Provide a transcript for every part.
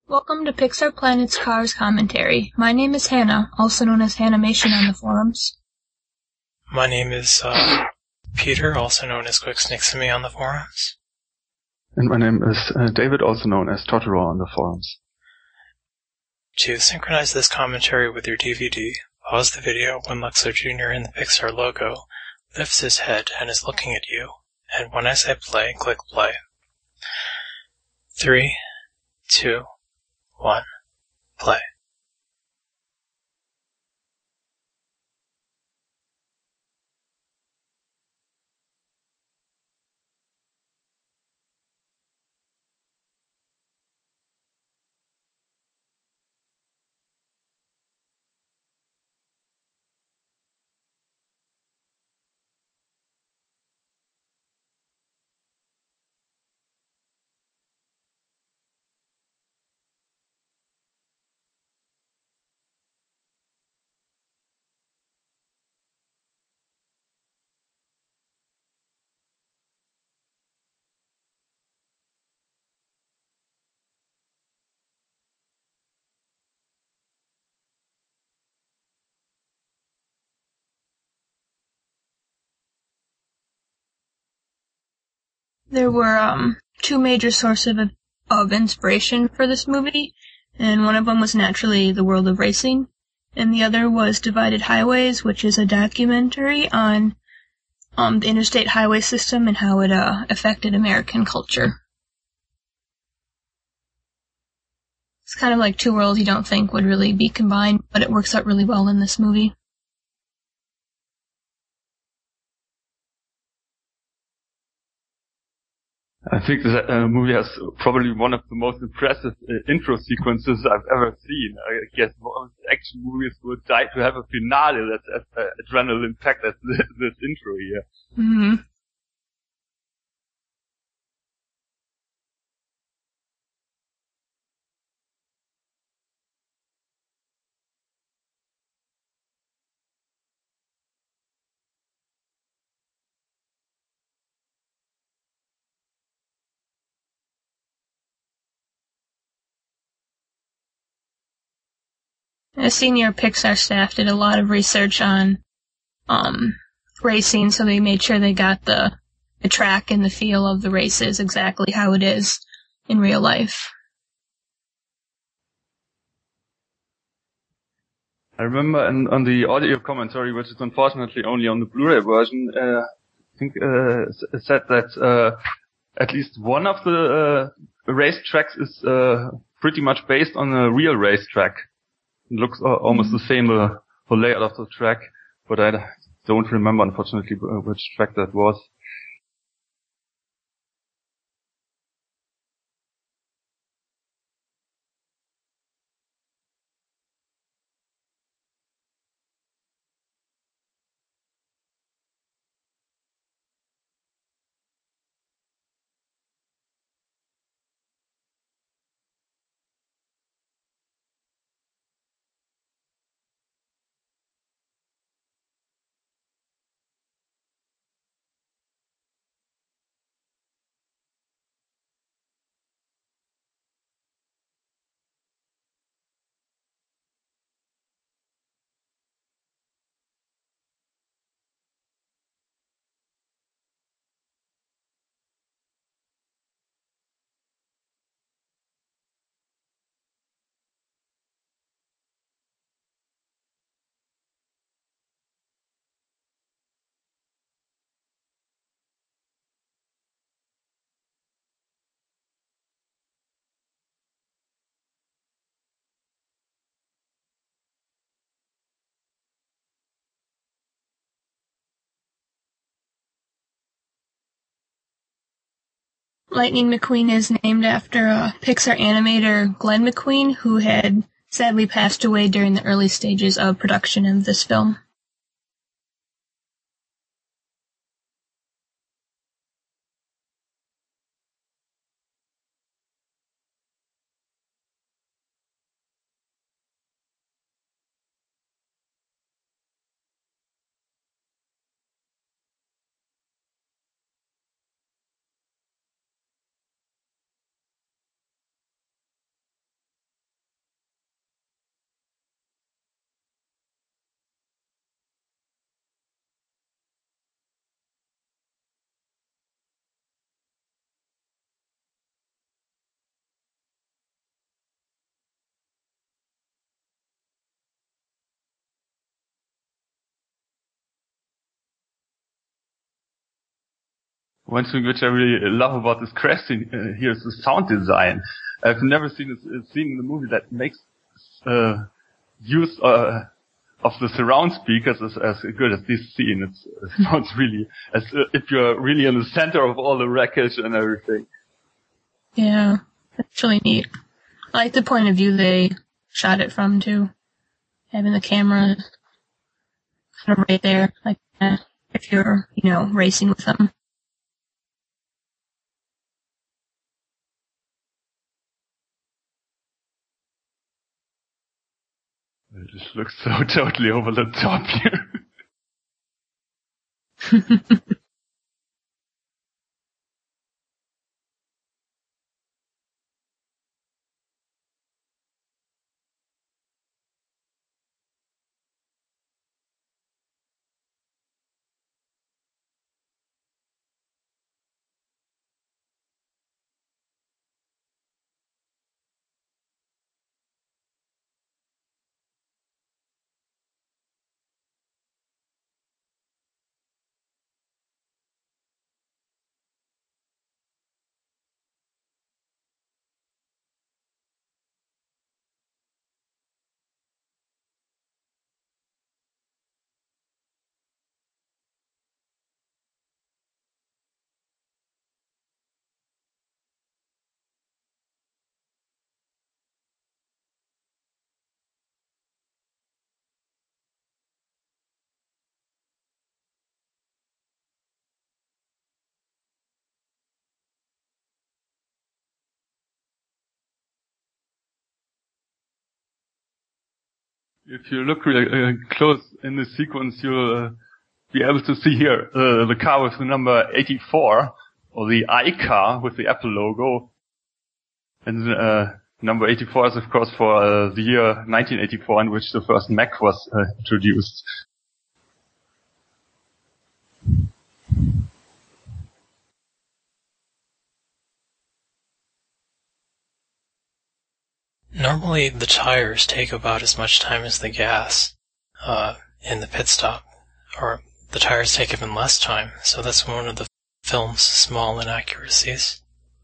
Welcome to Pixar Planet's Cars Commentary. My name is Hannah, also known as Hannimation on the forums. My name is Peter, also known as QuickSnixamy on the forums. And my name is David, also known as Totoro on the forums. To synchronize this commentary with your DVD, pause the video when Luxo Jr. in the Pixar logo lifts his head and is looking at you, and when I say play, click play. 3, 2, 1, play. There were two major sources of inspiration for this movie, and one of them was naturally The World of Racing, and the other was Divided Highways, which is a documentary on the interstate highway system and how it affected American culture. It's kind of like two worlds you don't think would really be combined, but it works out really well in this movie. I think that movie has probably one of the most impressive intro sequences I've ever seen. I guess most action movies would die to have a finale that's as adrenaline packed as this intro here. Mm-hmm. A senior Pixar staff did a lot of research on racing, so they made sure they got the track and the feel of the races exactly how it is in real life. I remember on the audio commentary, which is unfortunately only on the Blu-ray version, I think it said that at least one of the race tracks is pretty much based on a real racetrack. It looks almost the same, the layout of the track, but I don't remember, unfortunately, which track that was. Lightning McQueen is named after Pixar animator Glenn McQueen, who had sadly passed away during the early stages of production of this film. one thing which I really love about this crash scene here is the sound design. I've never seen a scene in the movie that makes use of the surround speakers as good as this scene. It sounds really as if you're really in the center of all the wreckage and everything. Yeah, it's really neat. I like the point of view they shot it from, too. Having the camera kind of right there, like if you're, racing with them. It just looks so totally over the top here. If you look really close in this sequence, you'll be able to see here the car with the number 84, or the I car with the Apple logo. And number 84 is, of course, for the year 1984 in which the first Mac was introduced. Normally, the tires take about as much time as the gas in the pit stop, or the tires take even less time, so that's one of the film's small inaccuracies.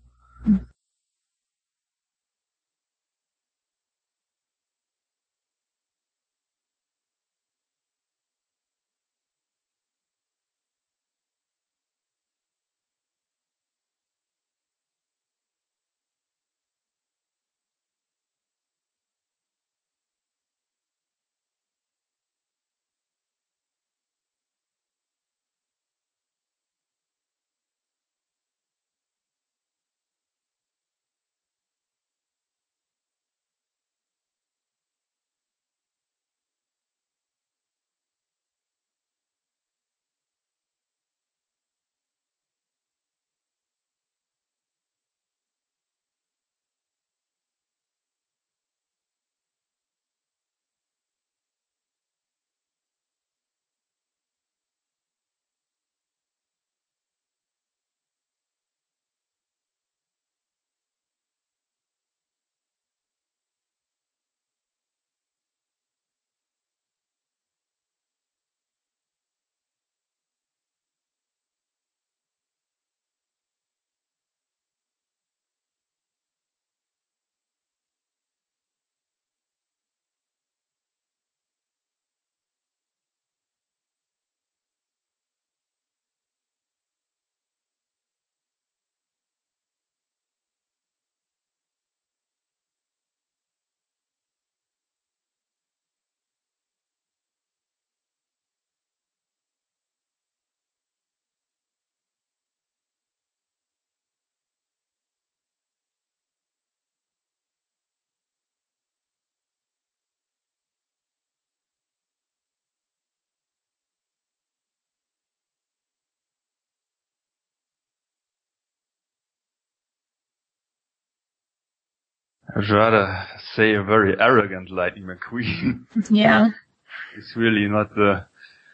I'd rather say a very arrogant Lightning McQueen. Yeah. He's really not the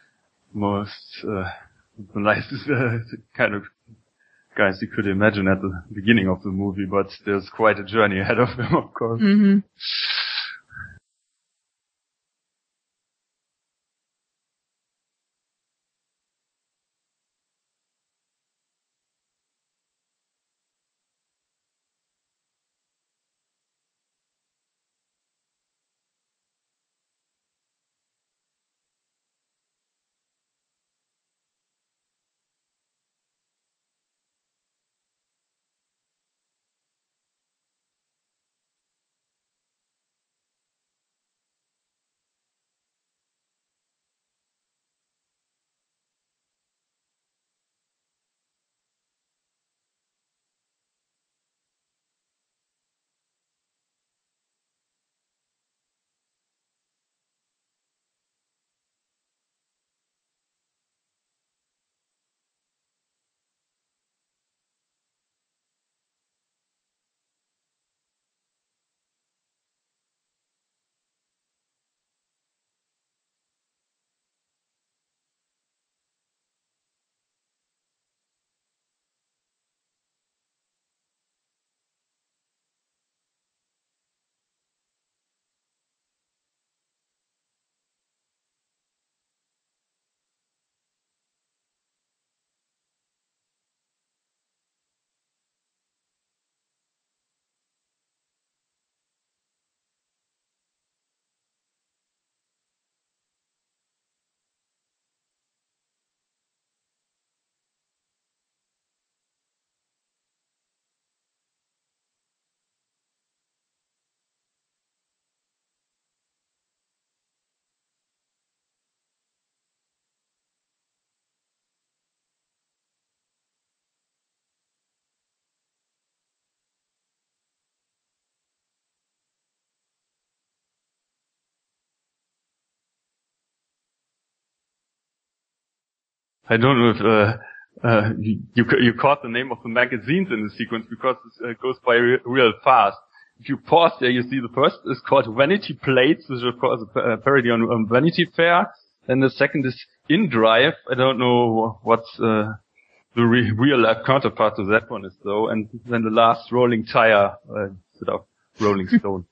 most, the nicest kind of guys you could imagine at the beginning of the movie, but there's quite a journey ahead of him, of course. Mm-hmm. I don't know if you caught the name of the magazines in the sequence, because it goes by real fast. If you pause there, you see the first is called Vanity Plates, which is of course a parody on Vanity Fair. And the second is In Drive. I don't know what's the real life counterpart to that one is though. And then the last, Rolling Tire, instead of Rolling Stone.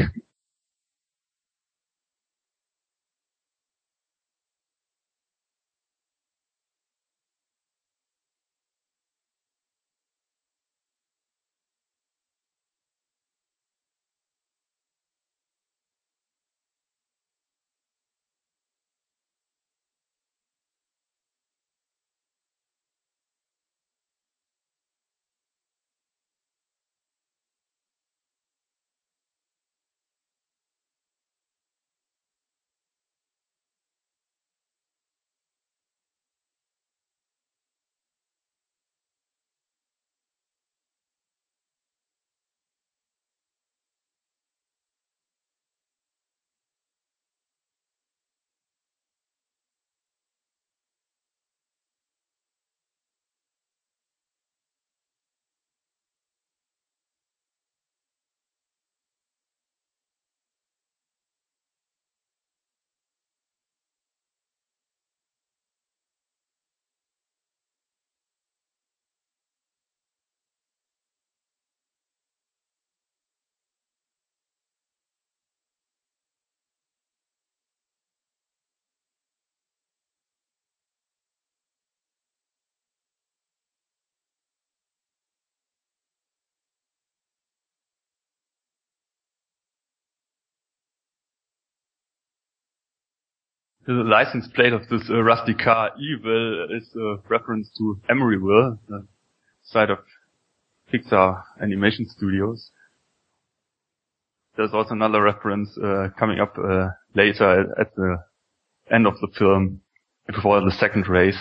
The license plate of this rusty car, Evil, is a reference to Emeryville, the site of Pixar Animation Studios. There's also another reference coming up later at the end of the film, before the second race.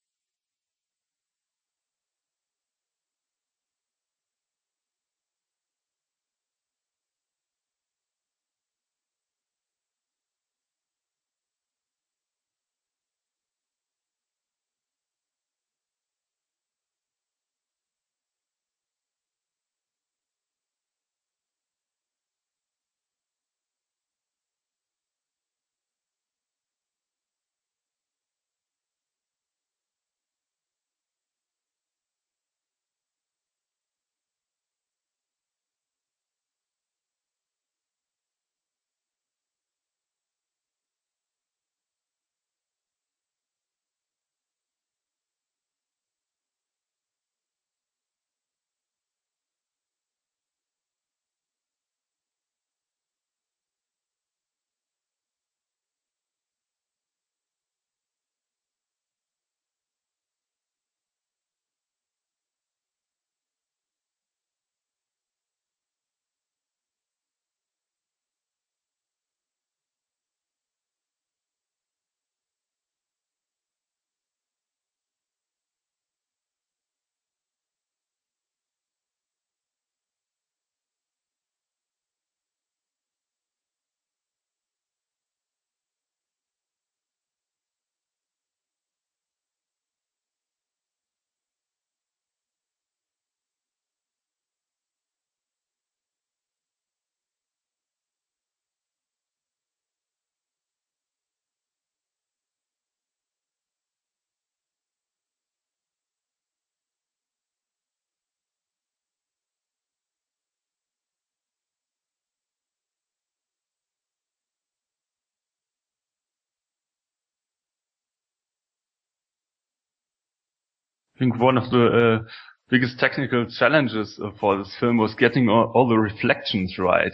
I think one of the biggest technical challenges for this film was getting all the reflections right.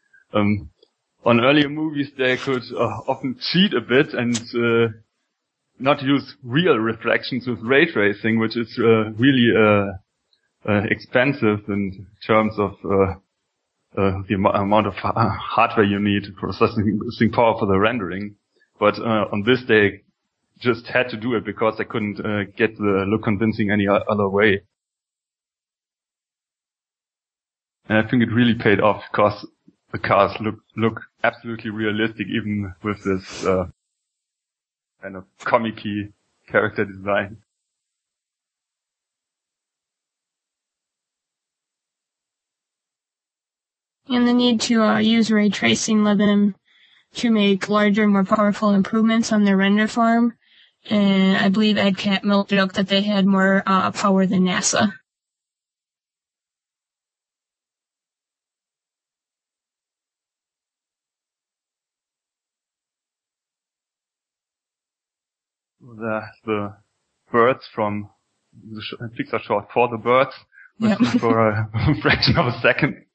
On earlier movies, they could often cheat a bit and not use real reflections with ray tracing, which is really expensive in terms of the amount of hardware you need, processing power for the rendering. But on this, they just had to do it because they couldn't get the look convincing any other way. And I think it really paid off because the cars look absolutely realistic, even with this kind of comic-y character design. And the need to use ray tracing led them to make larger, more powerful improvements on their render farm. And I believe Ed Catmull joked that they had more power than NASA. The birds from the Pixar short For the Birds was Yep. seen for a fraction of a second.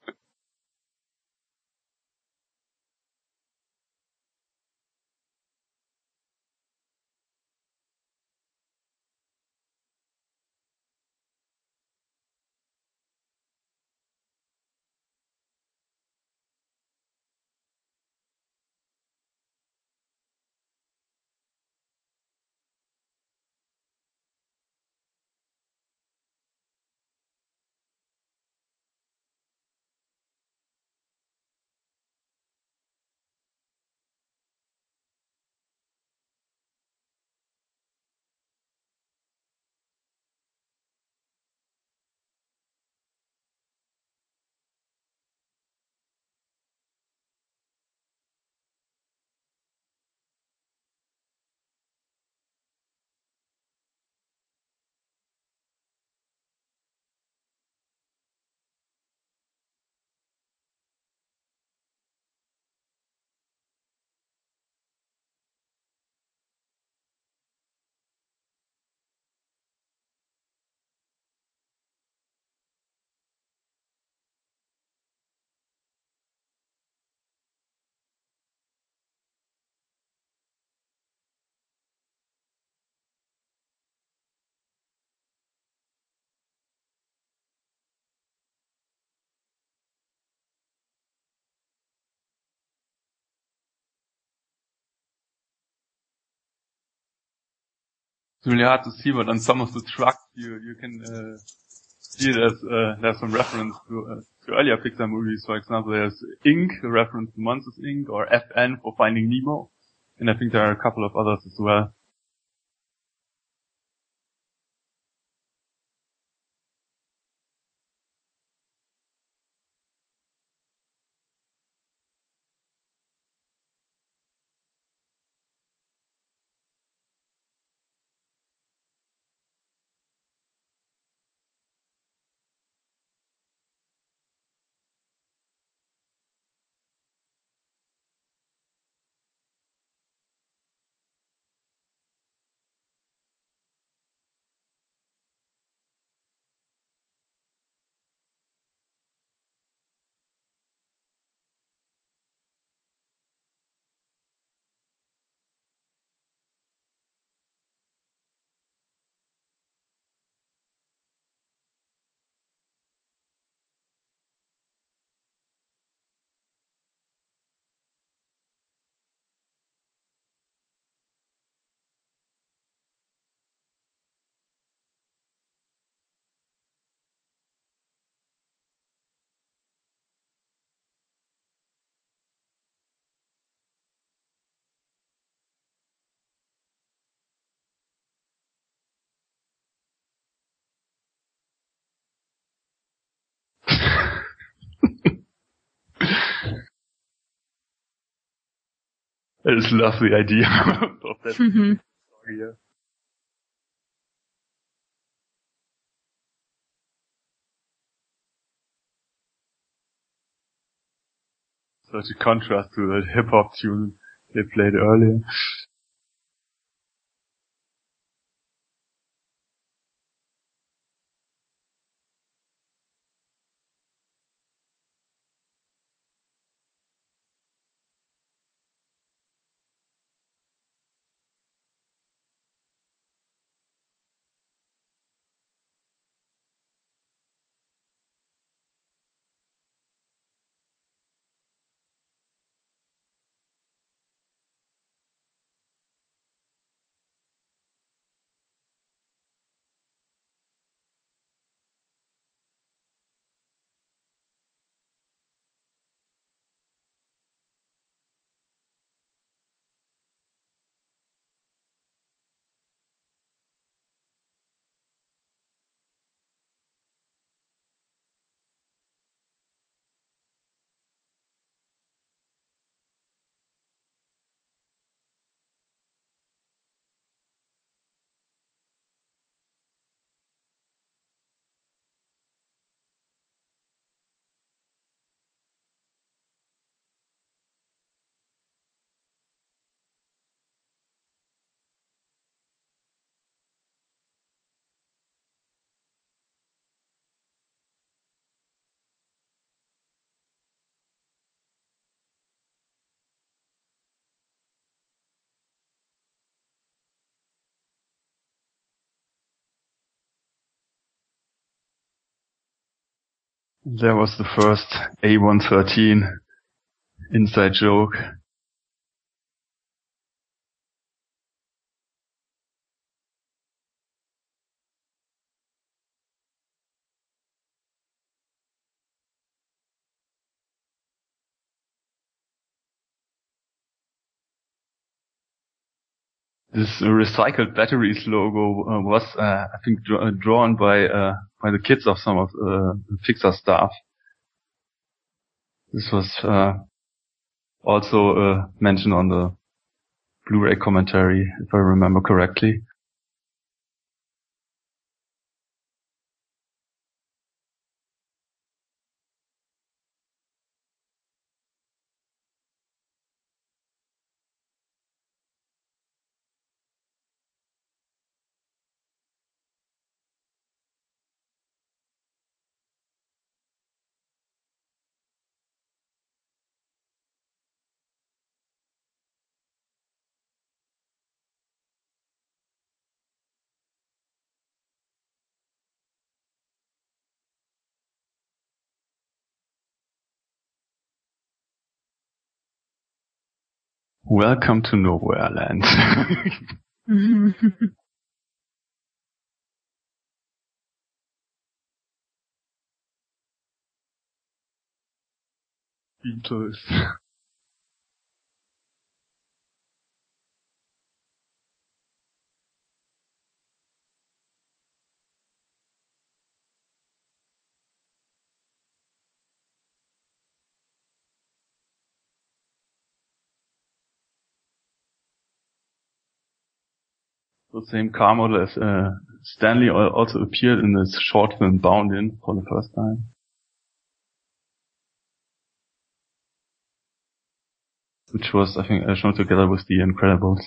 It's really hard to see, but on some of the trucks you can see there's some reference to earlier Pixar movies. For example, there's Inc., a reference to Monsters Inc., or FN for Finding Nemo, and I think there are a couple of others as well. I just love the idea of that story. Yeah. Such a contrast to the hip hop tune they played earlier. There was the first A113 inside joke. This recycled batteries logo was, I think, drawn by the kids of some of the Pixar staff. This was also mentioned on the Blu-ray commentary, if I remember correctly. Welcome to Nowhere Land. Beatles. The same car model as Stanley also appeared in this short film Bound In for the first time. Which was, I think, shown together with The Incredibles.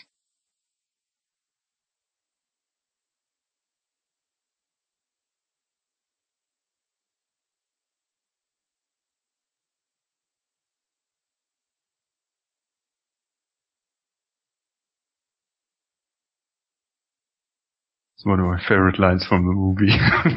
It's one of my favorite lines from the movie.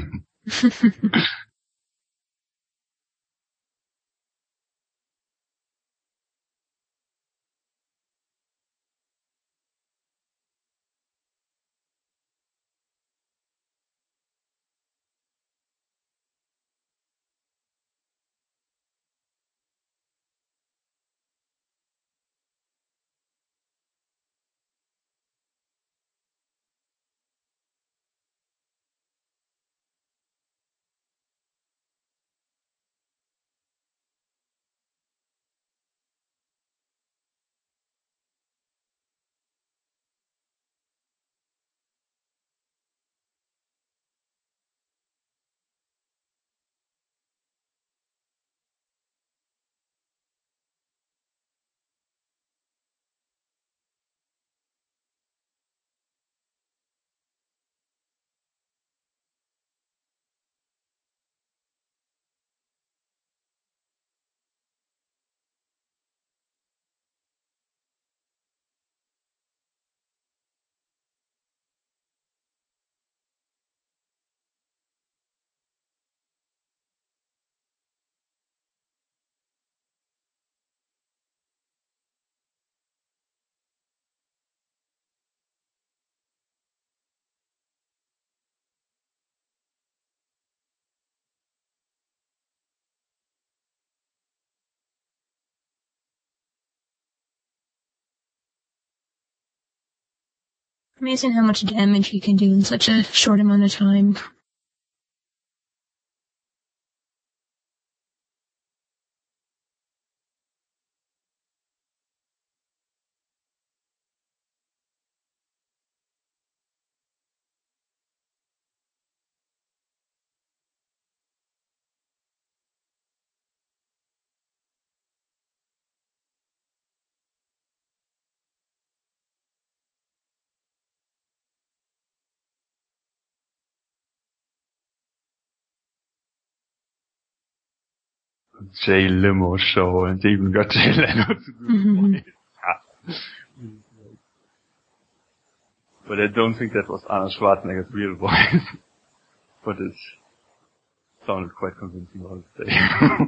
Amazing how much damage he can do in such a short amount of time. Jay Limo show, and they even got Jay Leno to do the voice. But I don't think that was Arnold Schwarzenegger's real voice. But sounded quite convincing, I would say.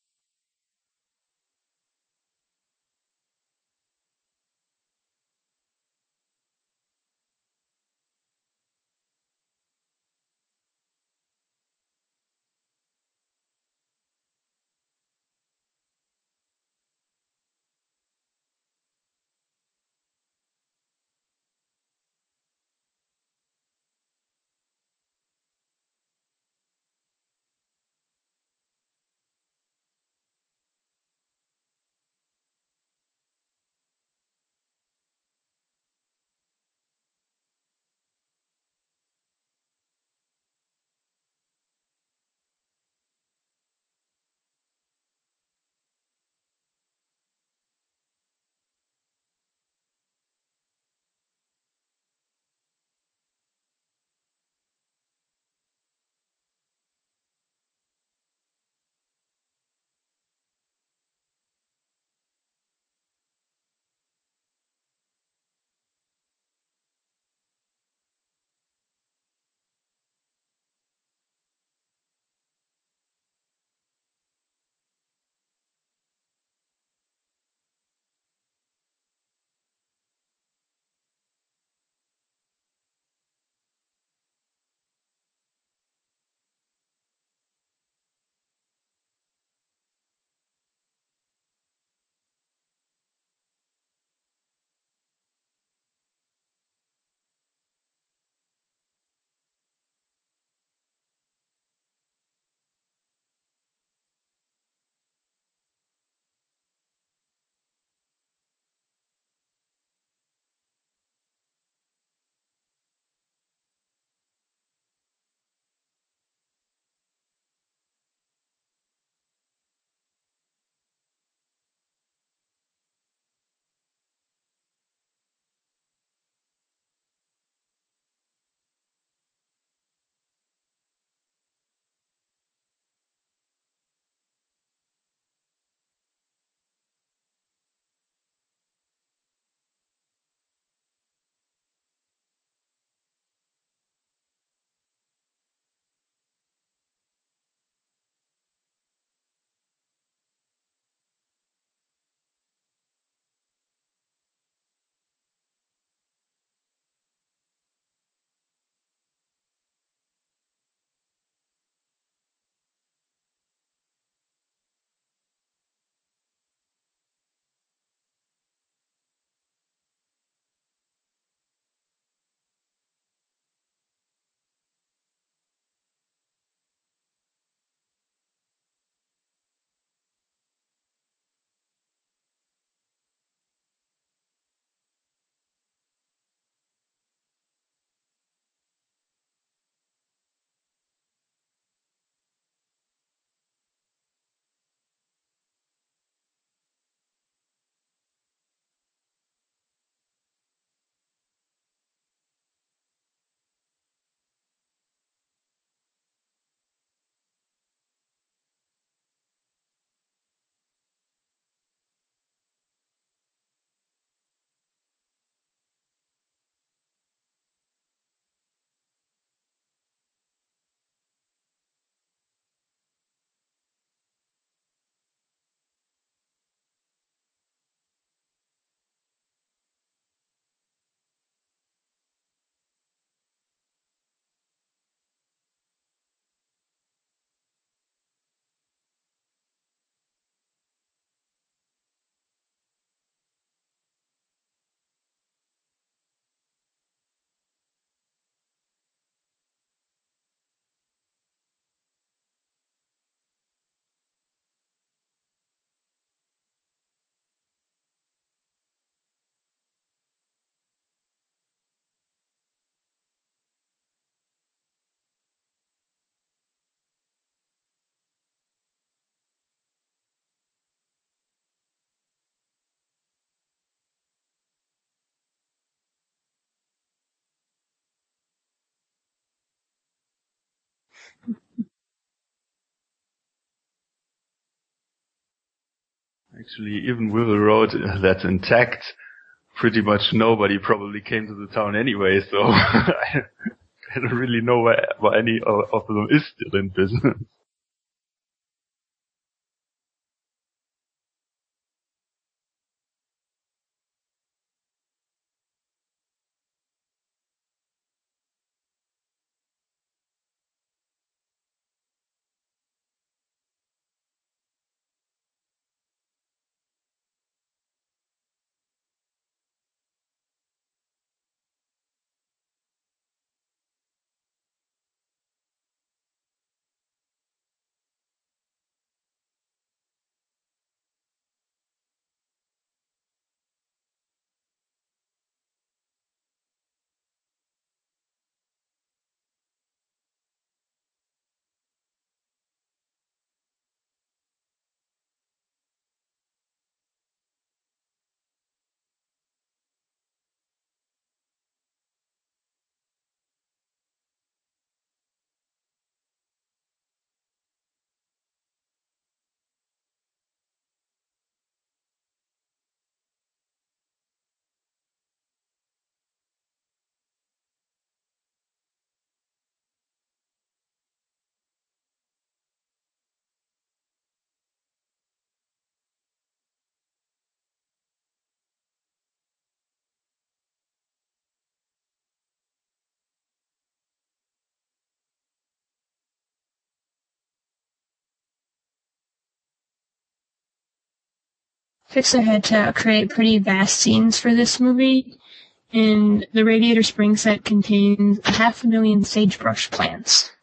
Actually, even with a road that's intact, pretty much nobody probably came to the town anyway, so I don't really know why any of them is still in business. Pixar had to create pretty vast scenes for this movie, and the Radiator Springs set contains 500,000 sagebrush plants.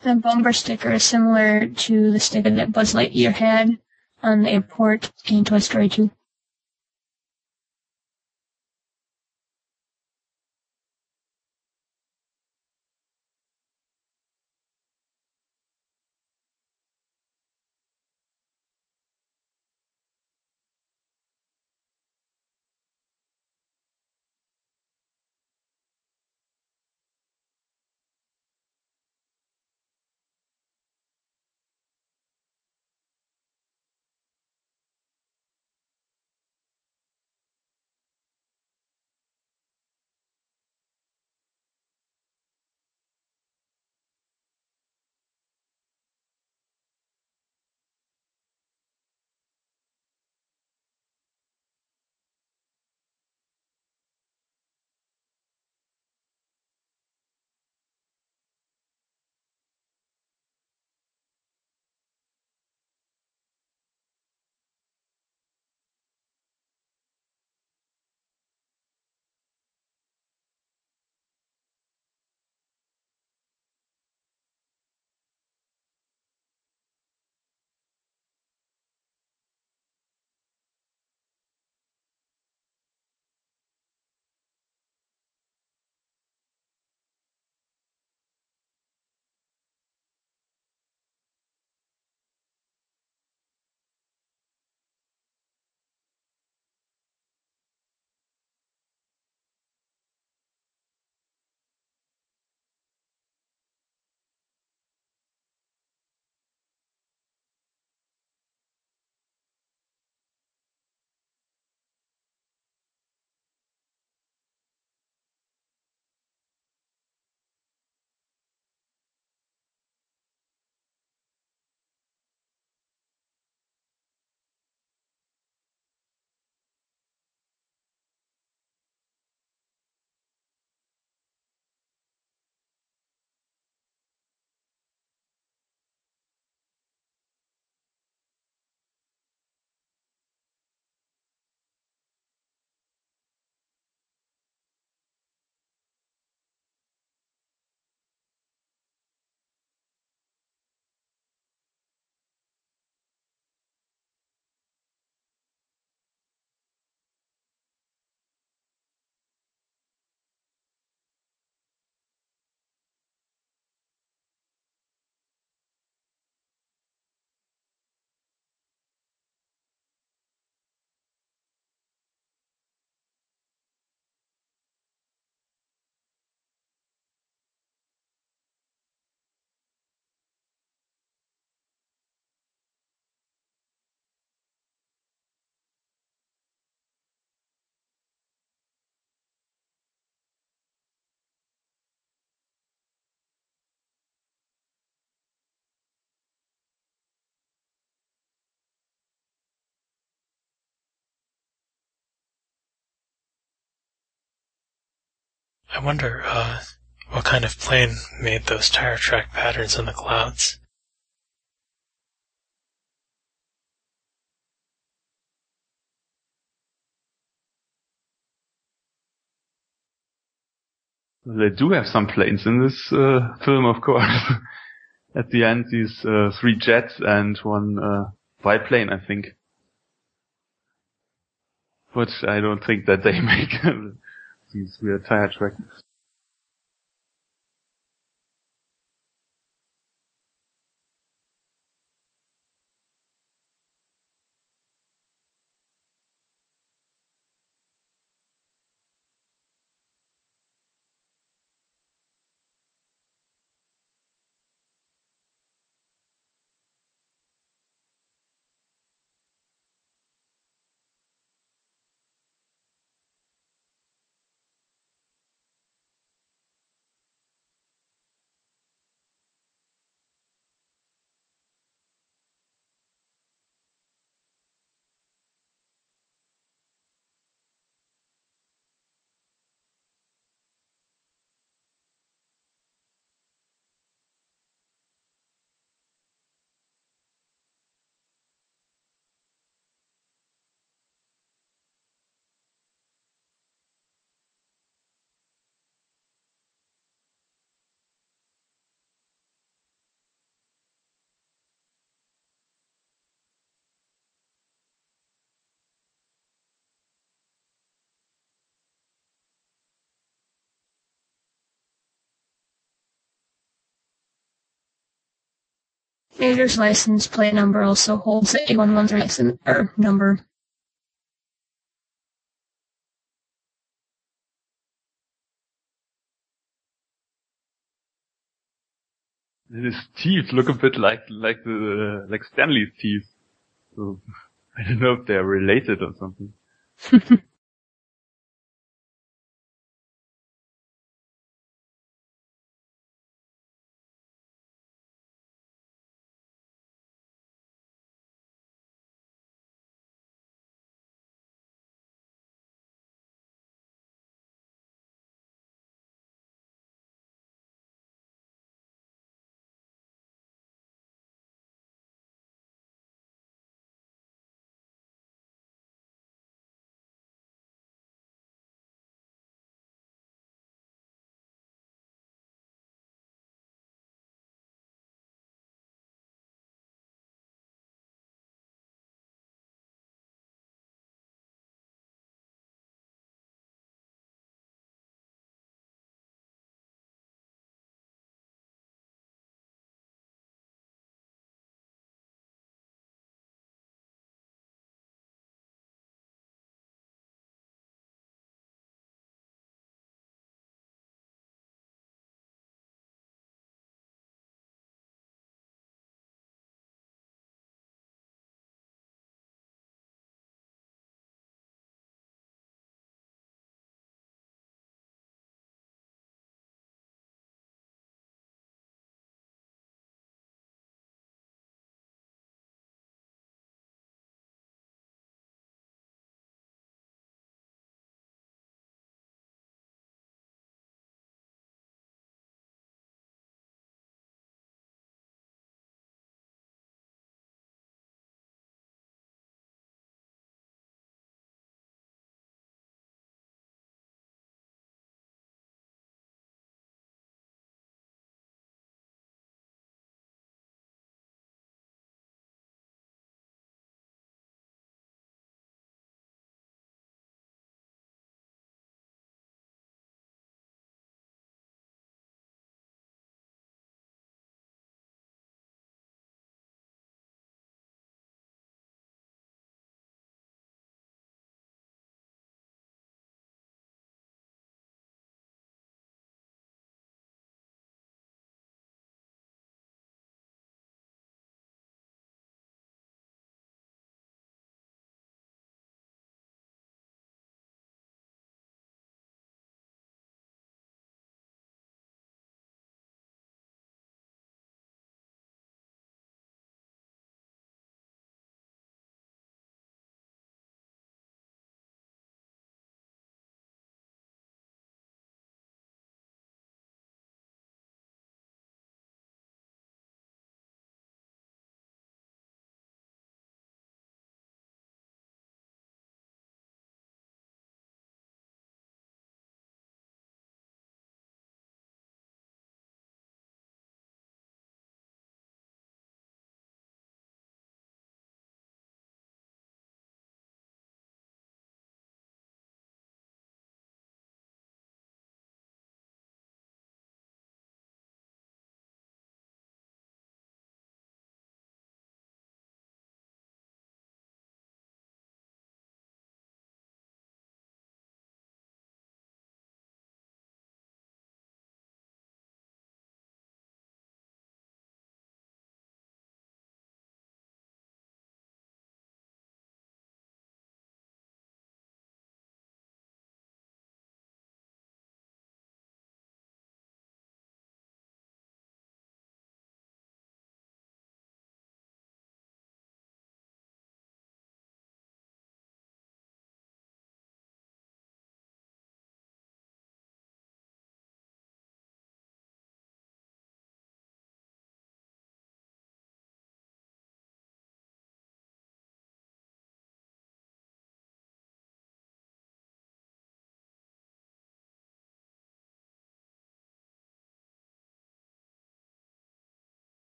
The bumper sticker is similar to the sticker that Buzz Lightyear had on the airport in Toy Story 2. I wonder, what kind of plane made those tire track patterns in the clouds? They do have some planes in this film, of course. At the end, these 3 jets and 1 biplane, I think. But I don't think that they make these weird tire tracks. Major's license plate number also holds the 811's license or number. His teeth look a bit like Stanley's teeth. So I don't know if they're related or something.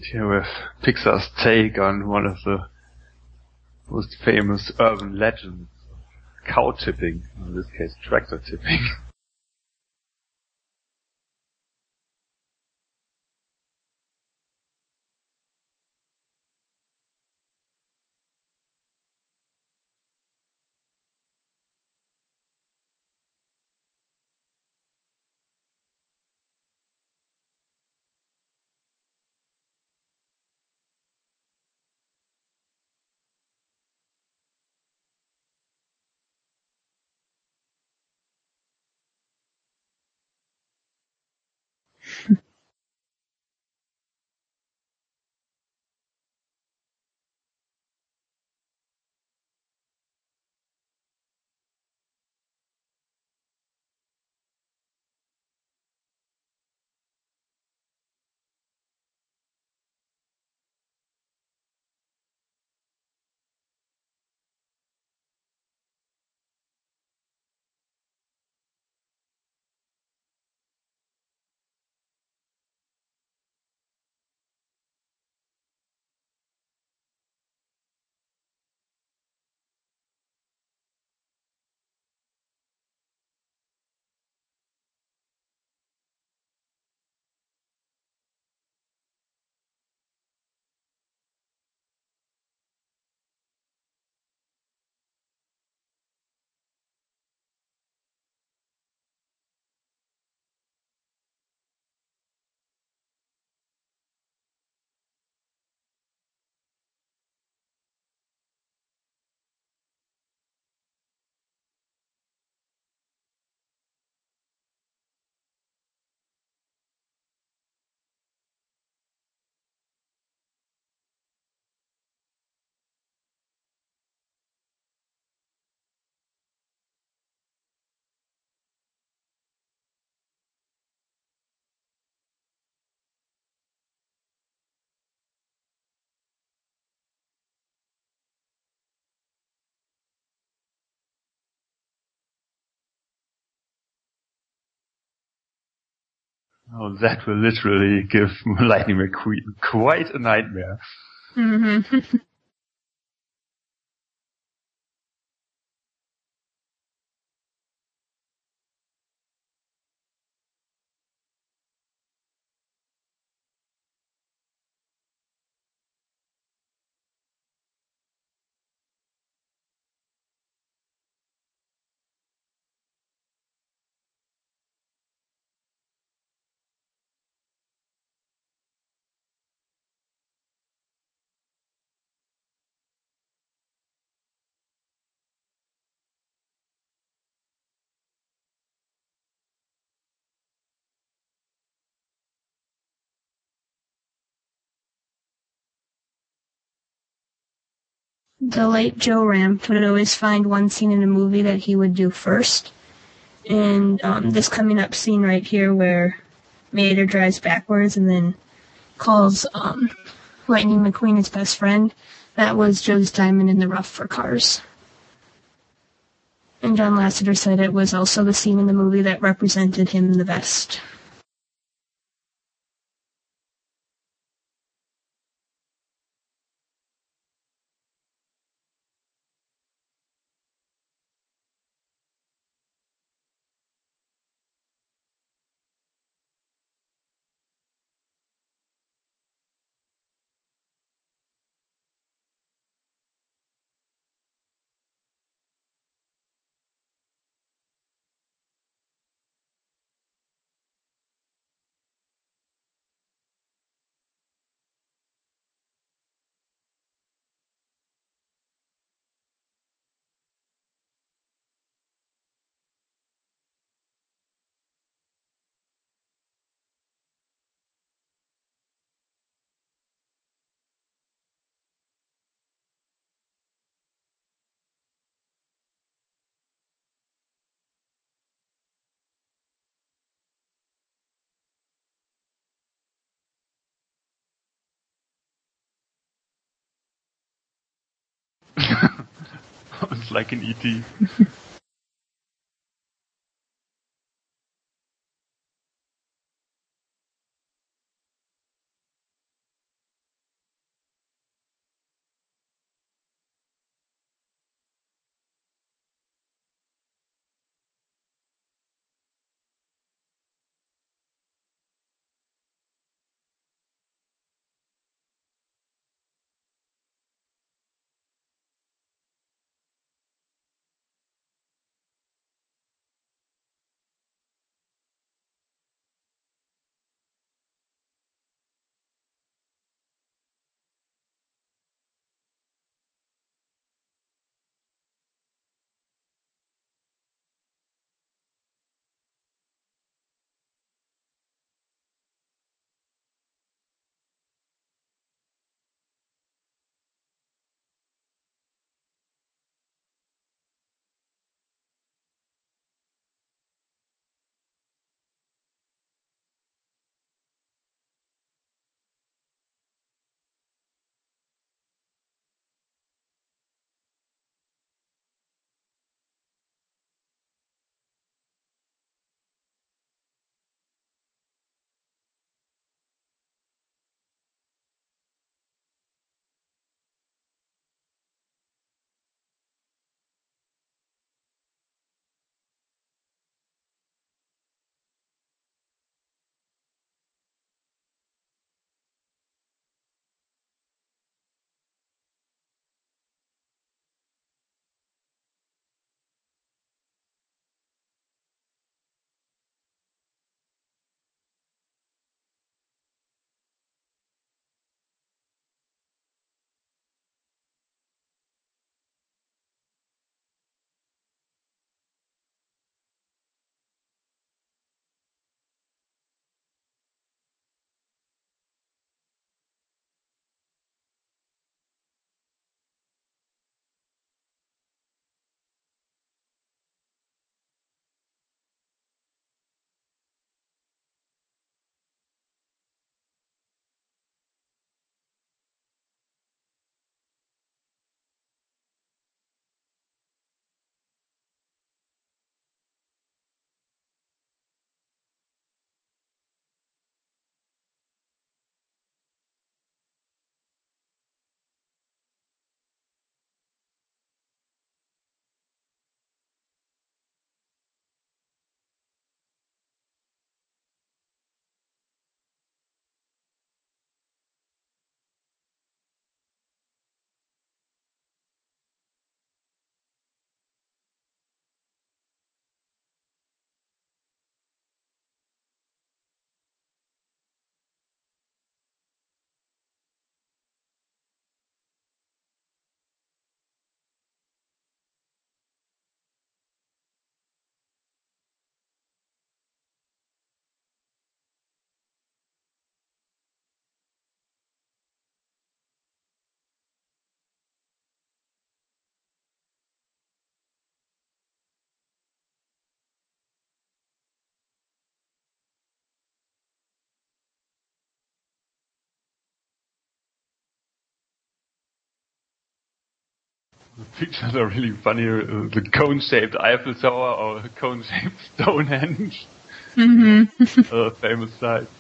Here with Pixar's take on one of the most famous urban legends, cow tipping, in this case tractor tipping. Oh, that will literally give Lightning McQueen quite a nightmare. Mm-hmm. The late Joe Ranft would always find one scene in a movie that he would do first. And this coming up scene right here where Mater drives backwards and then calls Lightning McQueen his best friend, that was Joe's diamond in the rough for Cars. And John Lasseter said it was also the scene in the movie that represented him the best. It's like an E.T. The pictures are really funny. The cone-shaped Eiffel Tower or the cone-shaped Stonehenge. Famous site.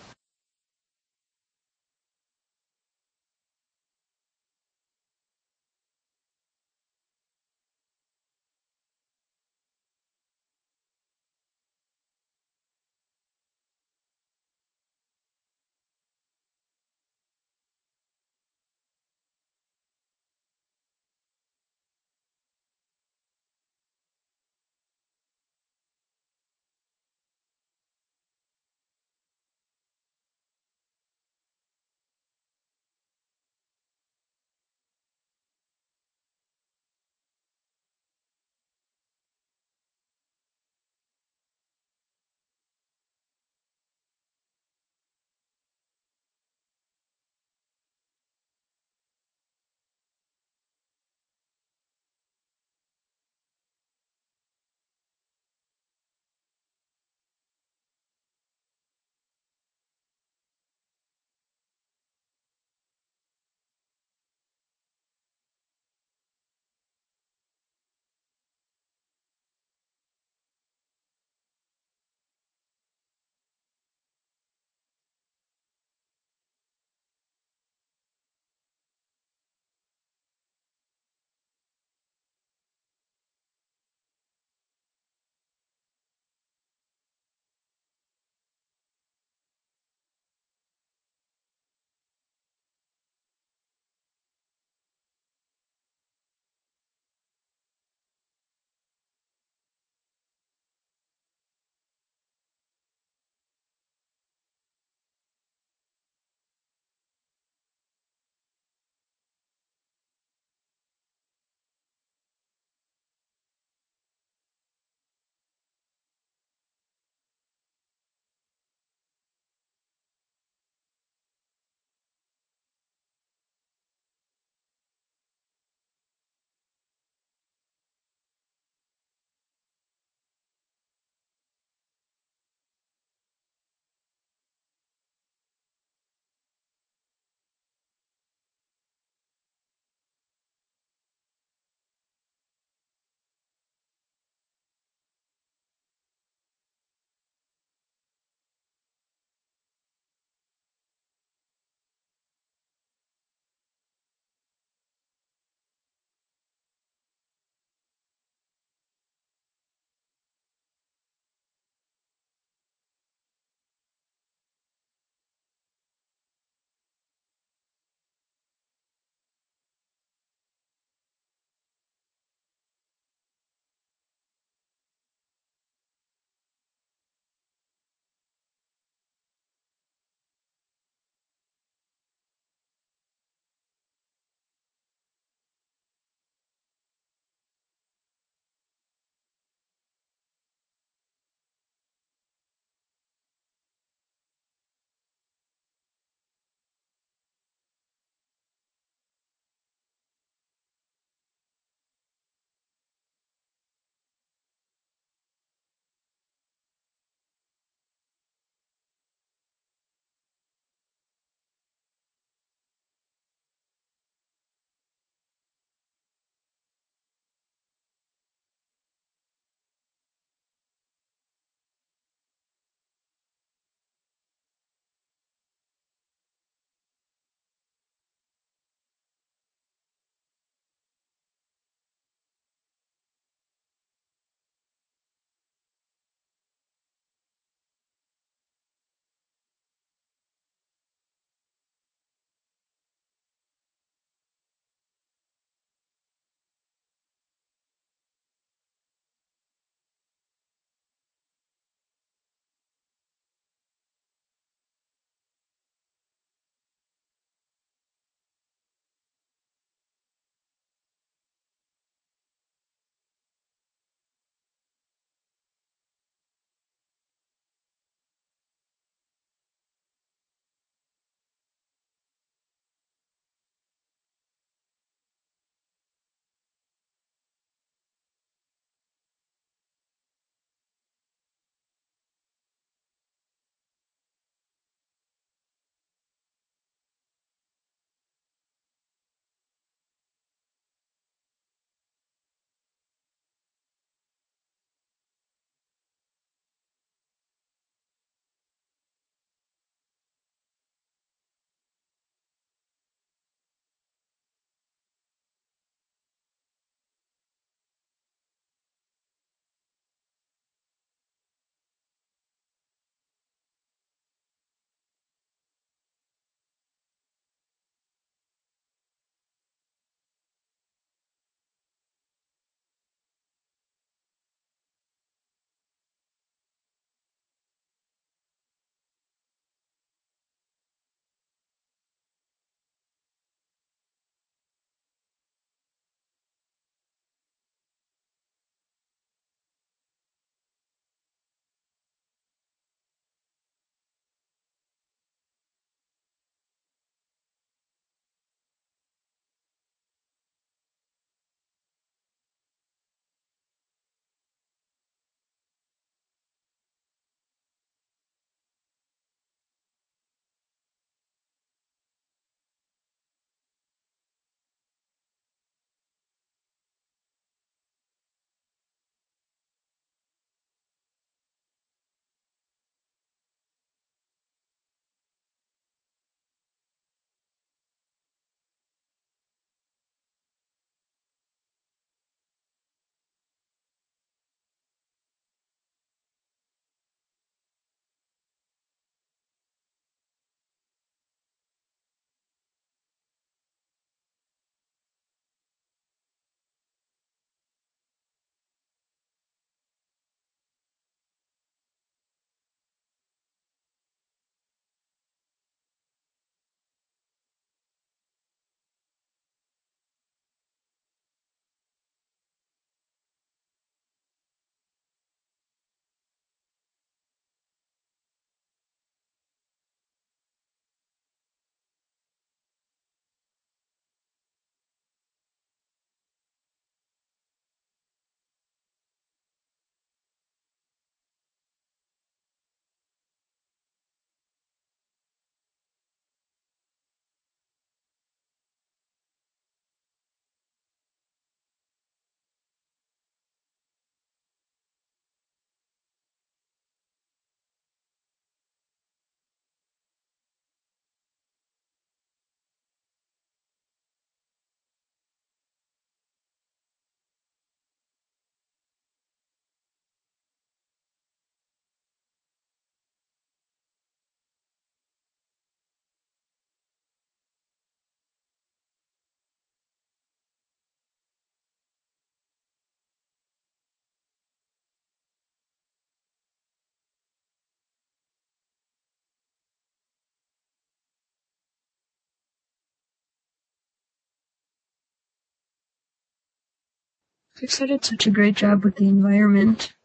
Pixar did such a great job with the environment.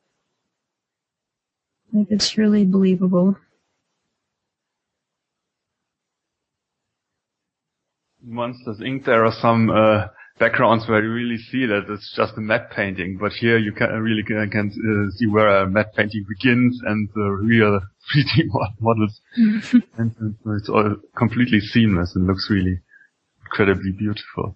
Like, it's really believable. Monsters Inc. there are some backgrounds where you really see that it's just a matte painting, but here you can see where a matte painting begins and the real 3D models. and it's all completely seamless and looks really incredibly beautiful.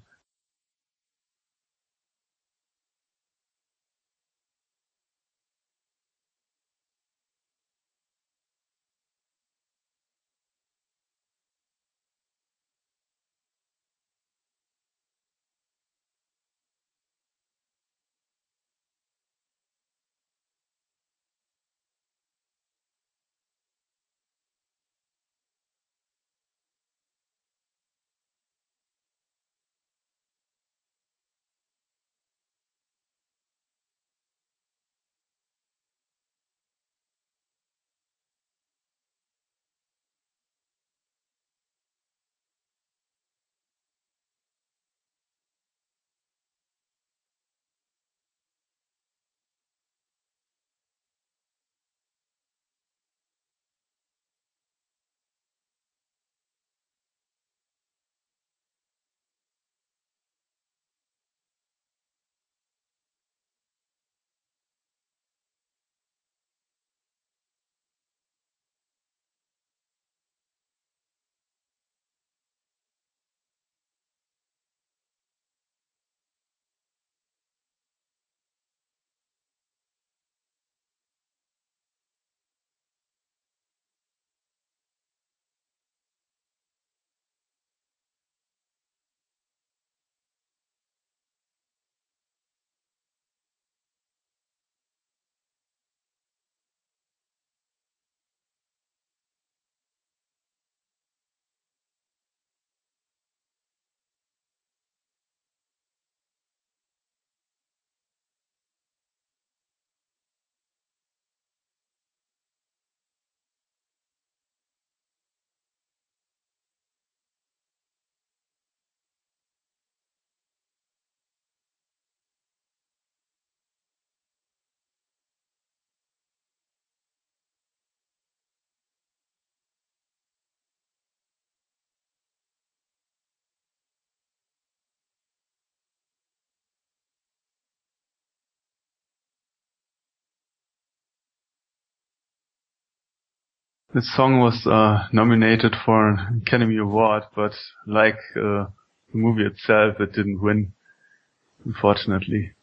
This song was nominated for an Academy Award, but like the movie itself, it didn't win, unfortunately.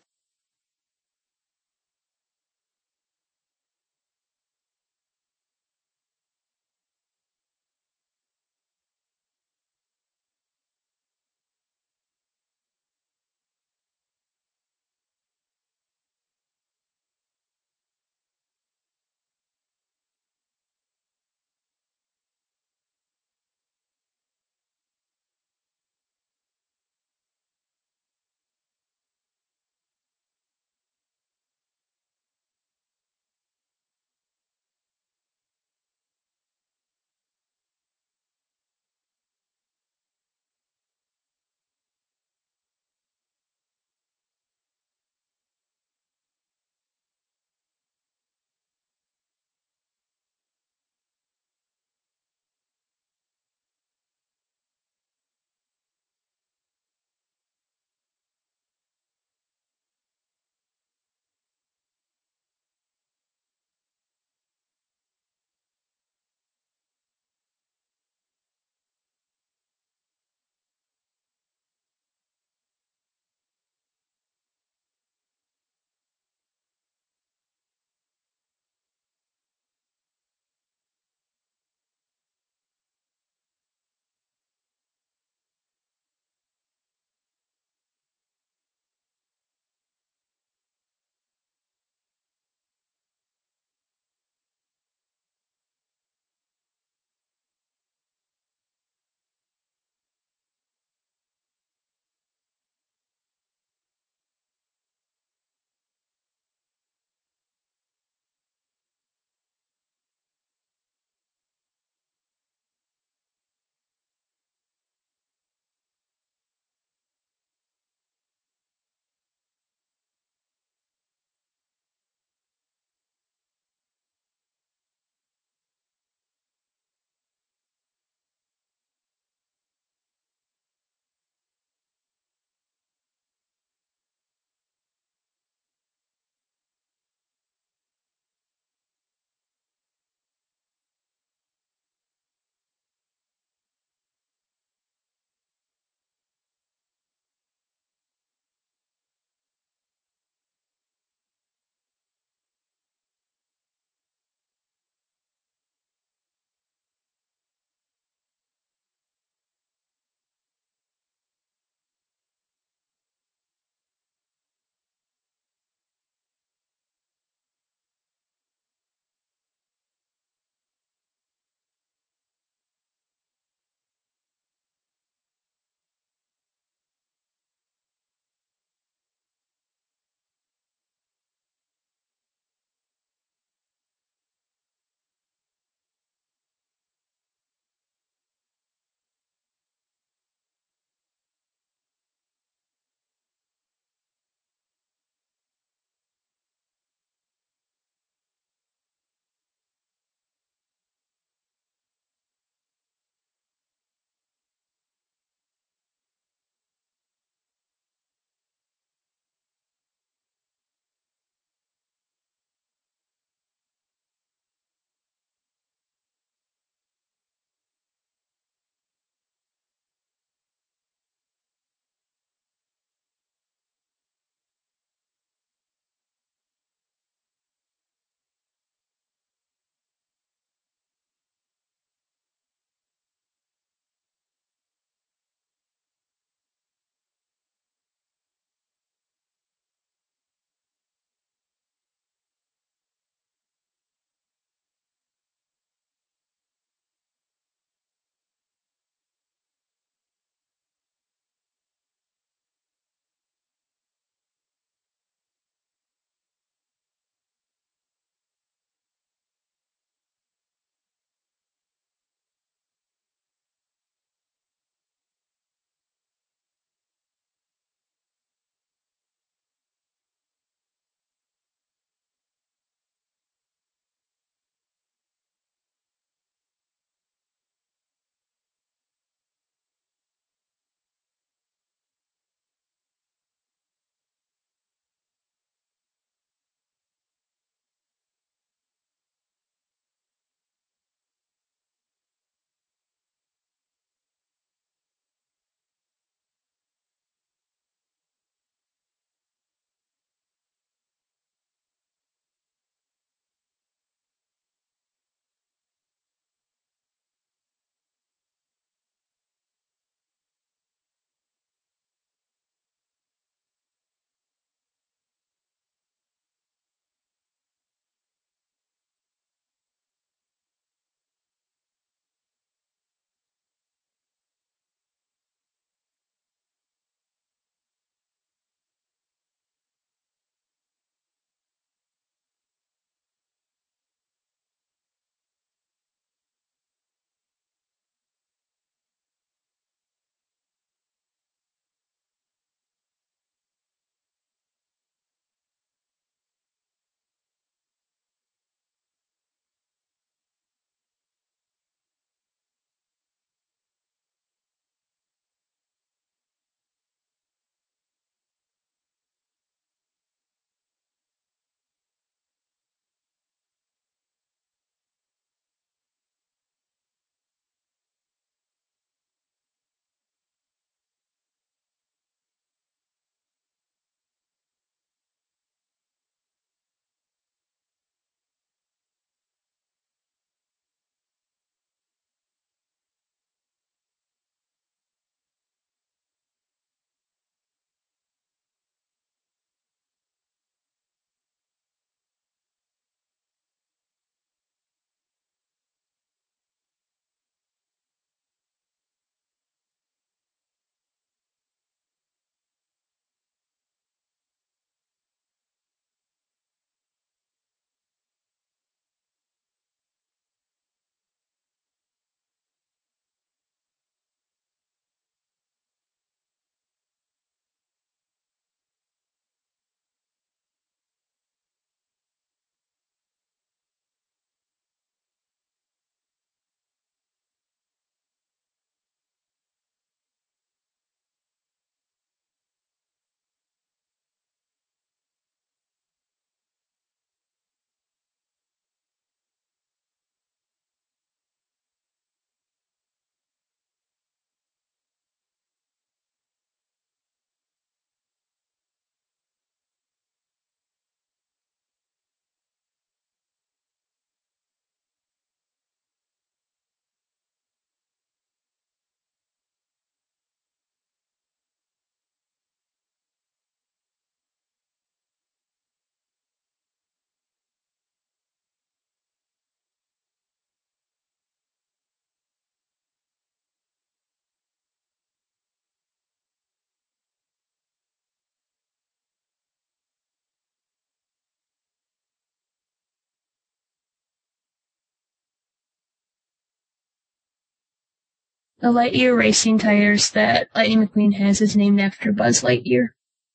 The Lightyear racing tires that Lightning McQueen has is named after Buzz Lightyear.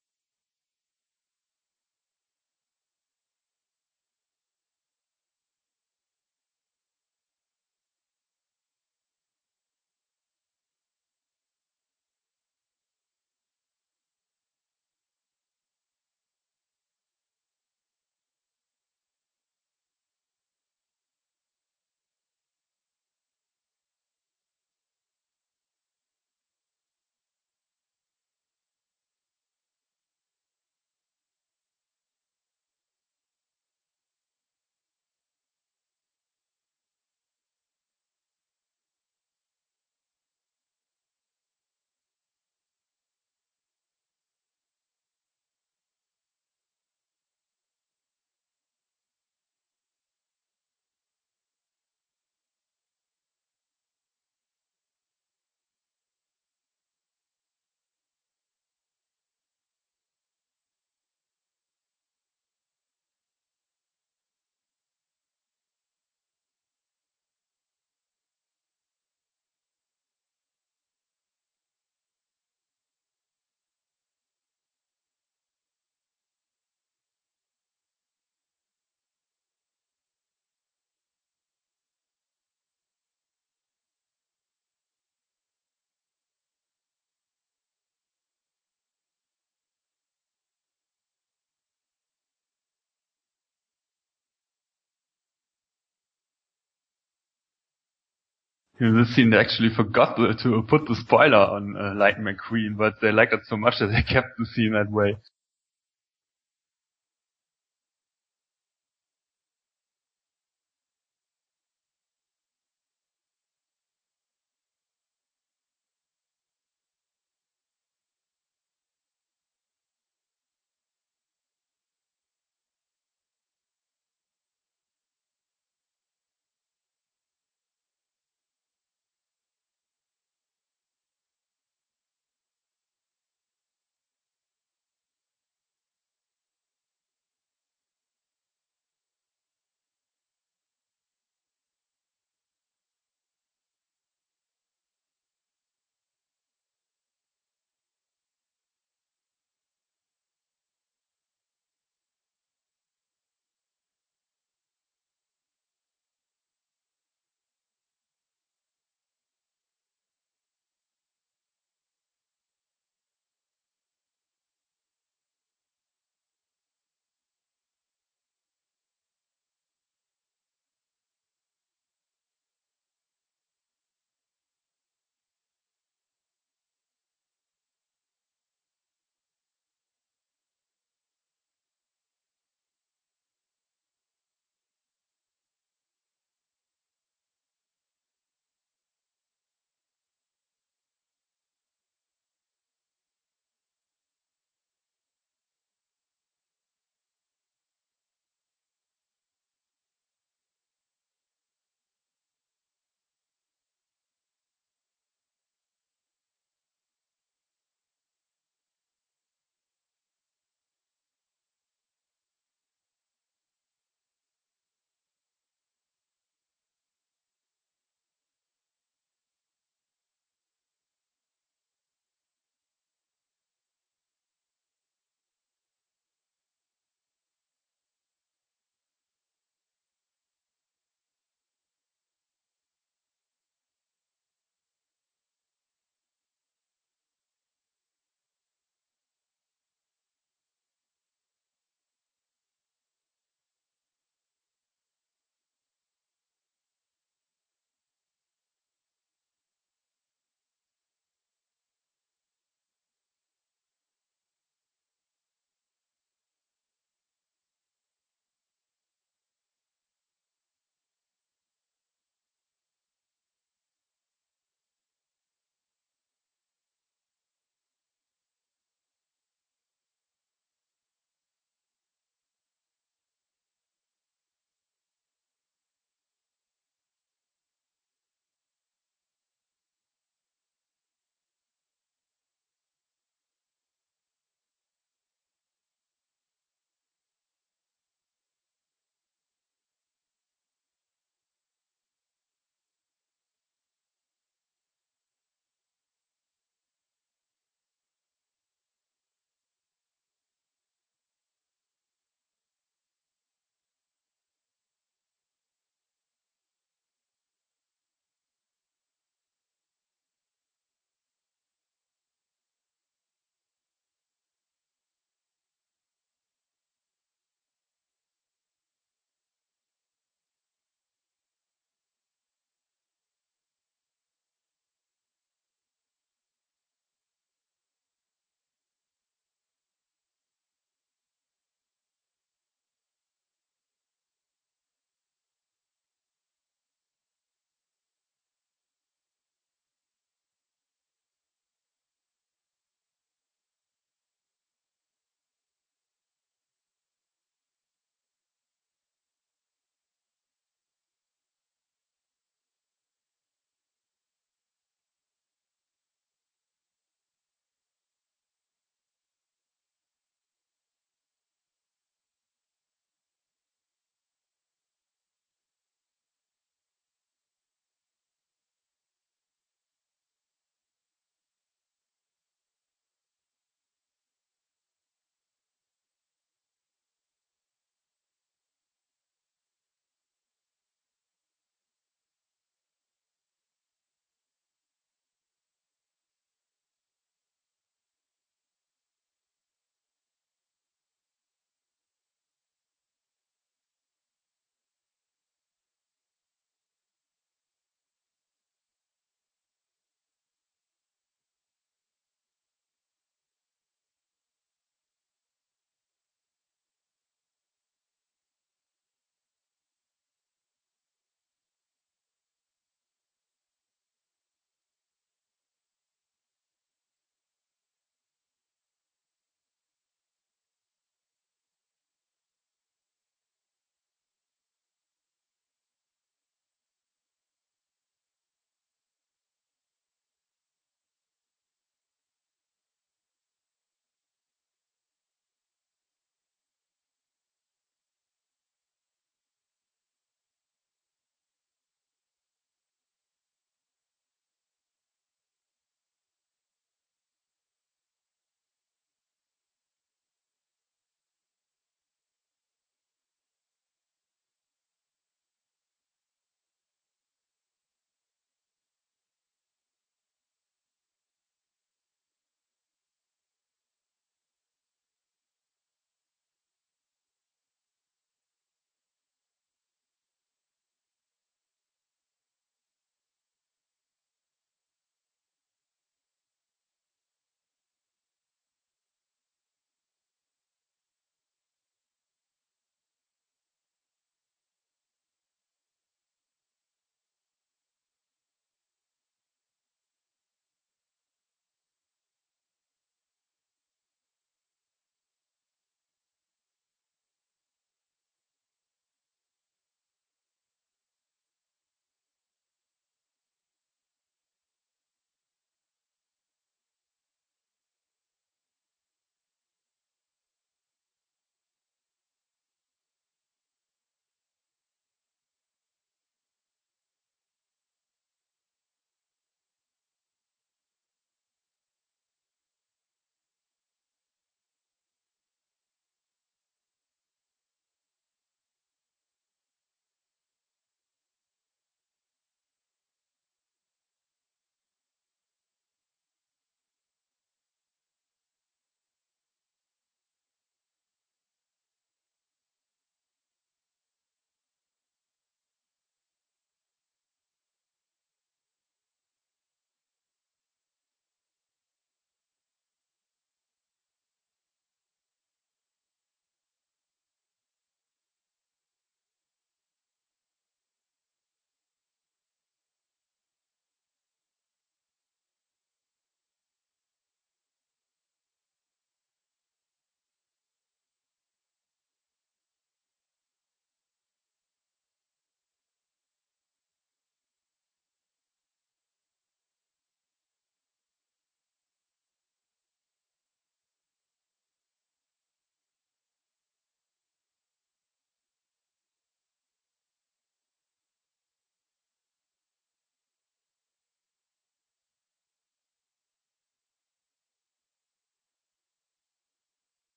This scene, they actually forgot to put the spoiler on Lightning McQueen, but they liked it so much that they kept the scene that way.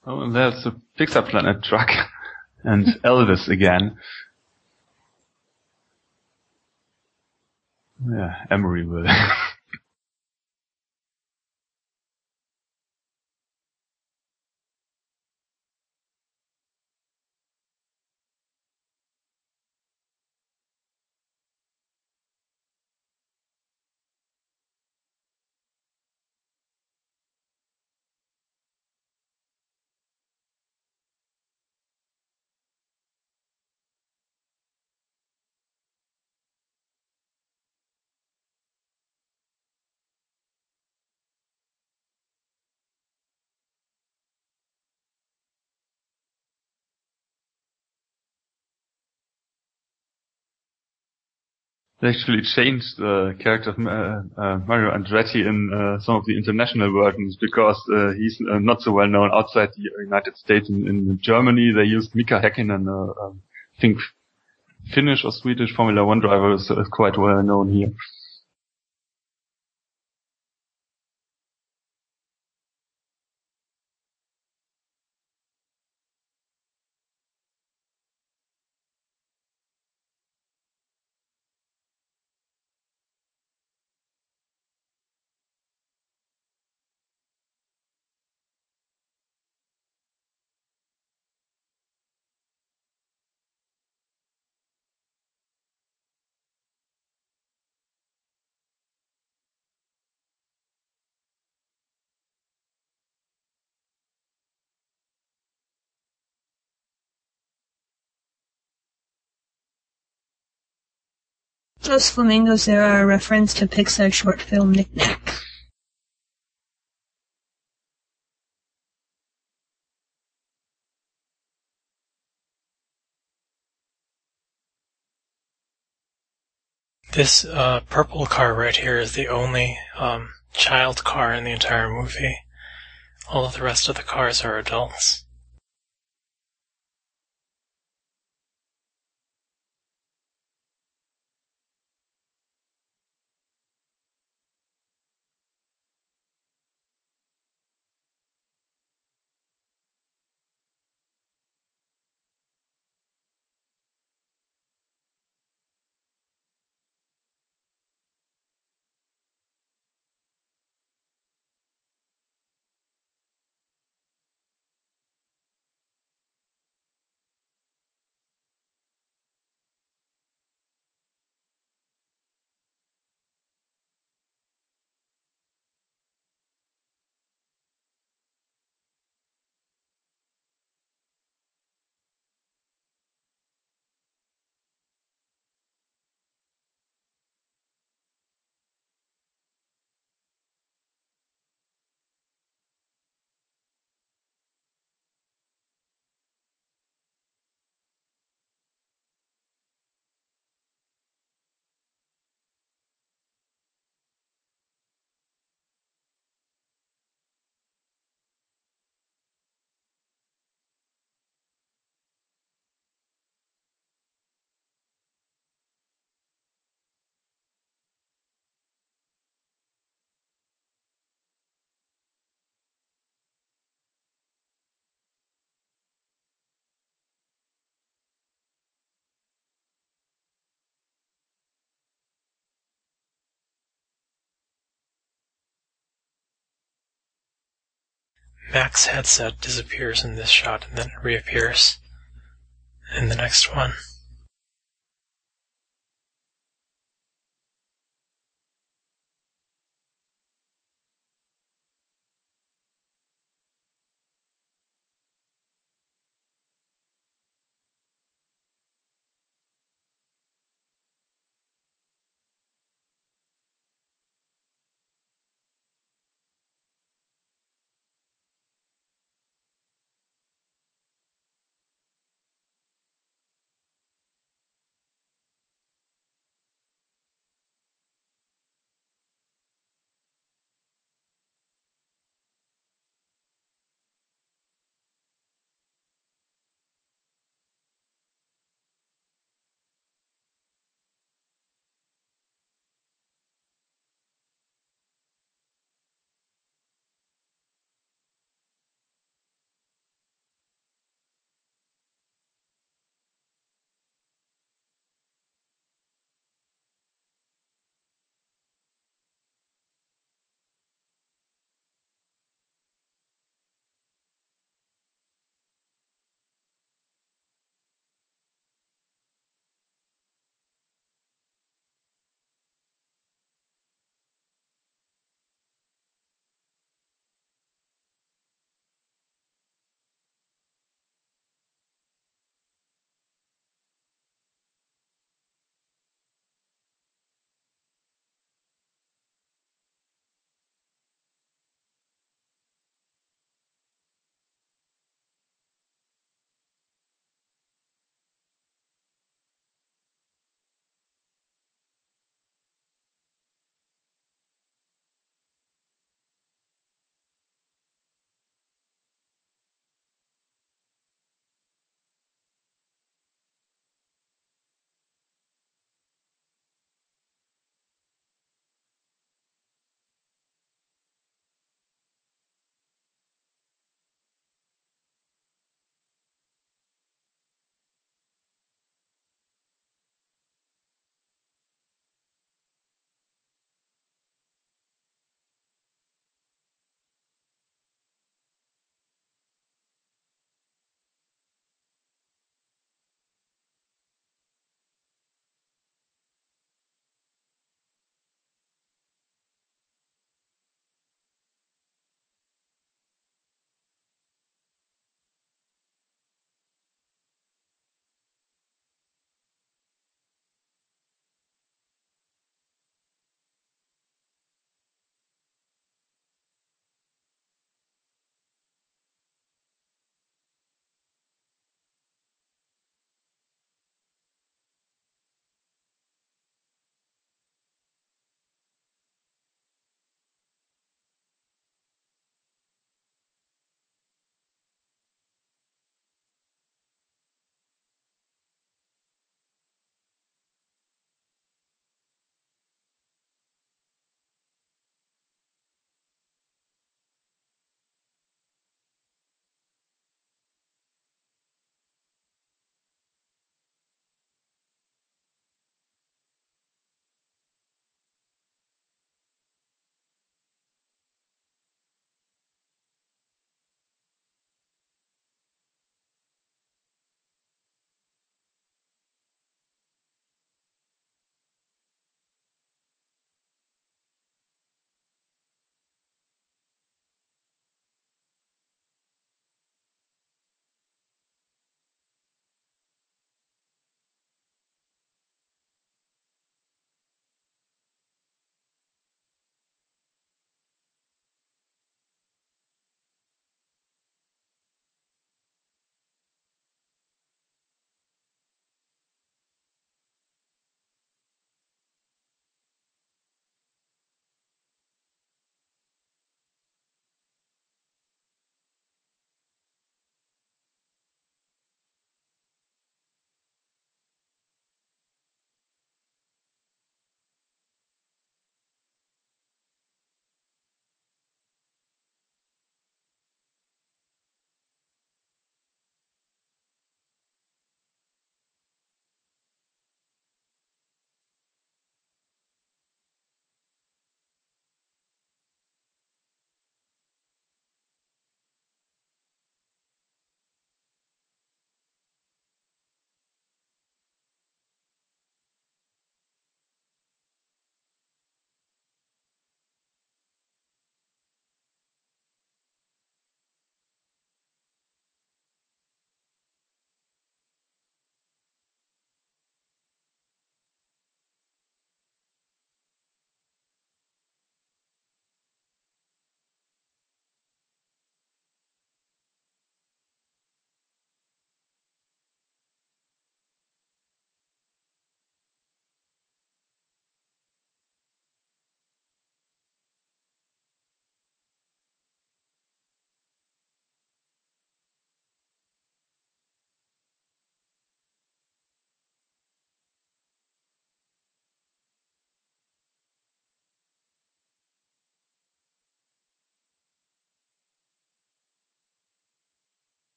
Oh, and there's the Pixar Planet truck. And Elvis again. Yeah, Emeryville. They actually changed the character of Mario Andretti in some of the international versions because he's not so well known outside the United States. In Germany, they used Mika Häkkinen, I think Finnish or Swedish Formula One driver is quite well known here. Those flamingos there are a reference to Pixar's short film Knick Knack. This purple car right here is the only child car in the entire movie. All of the rest of the cars are adults. Mac's headset disappears in this shot and then reappears in the next one.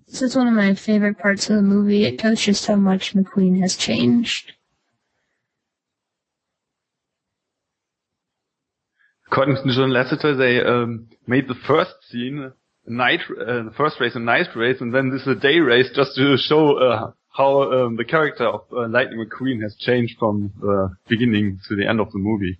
This is one of my favorite parts of the movie. It shows just how much McQueen has changed. According to John Lasseter, they made the first scene the first race a night race, and then this is a day race, just to show how the character of Lightning McQueen has changed from the beginning to the end of the movie.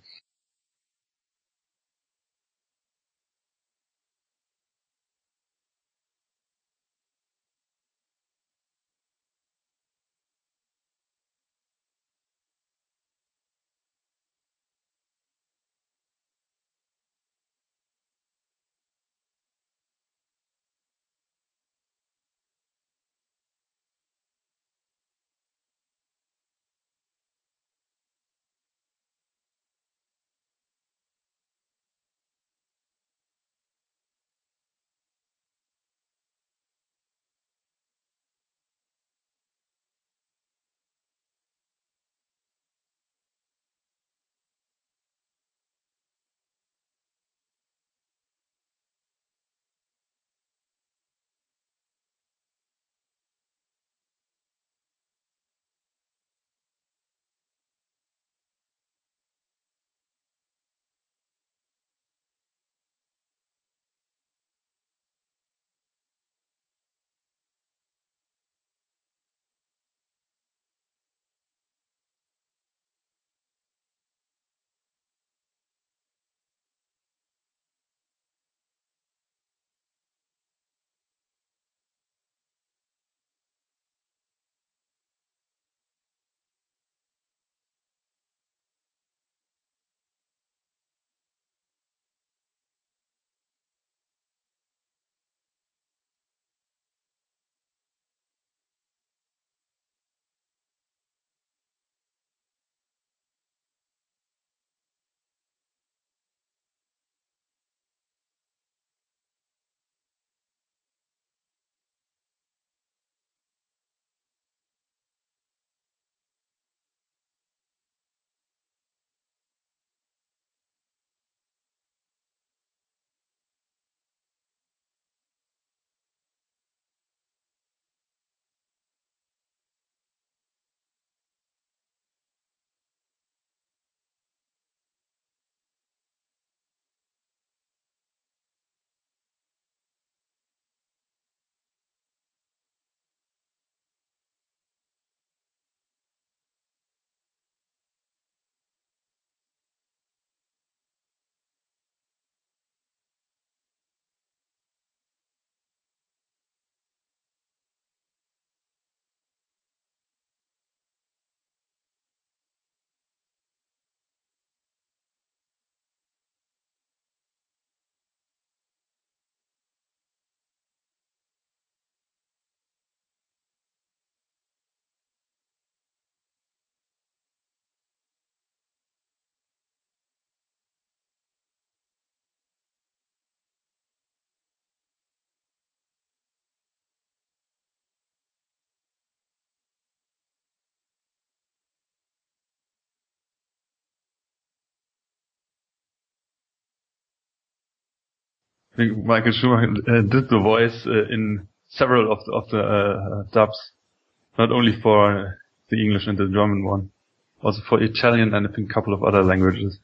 I think Michael Schumacher did the voice in several of the dubs, not only for the English and the German one, also for Italian and I think a couple of other languages.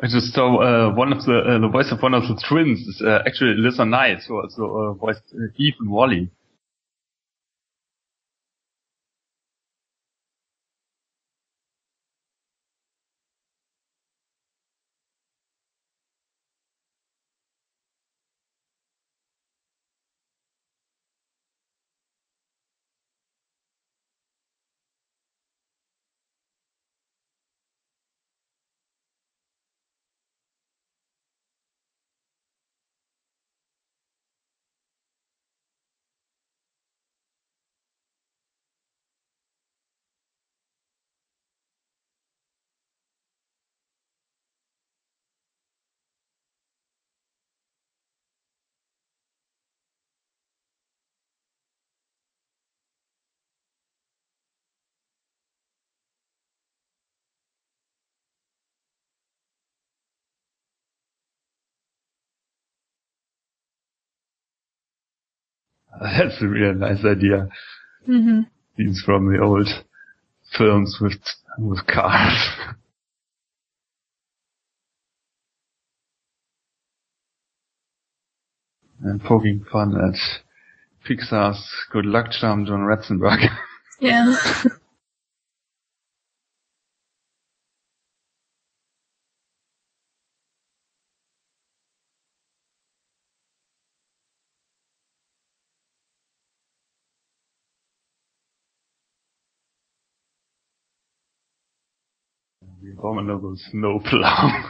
I just saw one of the voice of one of the twins is actually Alyssa Knight, who also voiced Eve and Wally. That's a really nice idea. Mm-hmm. These from the old films with cars. And poking fun at Pixar's good luck charm, John Ratzenberger. Yeah. The abominable snowplow.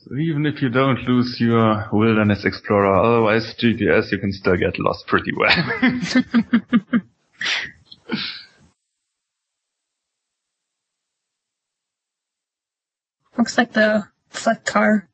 So even if you don't lose your Wilderness Explorer, otherwise GPS, you can still get lost pretty well. Looks like the fleck car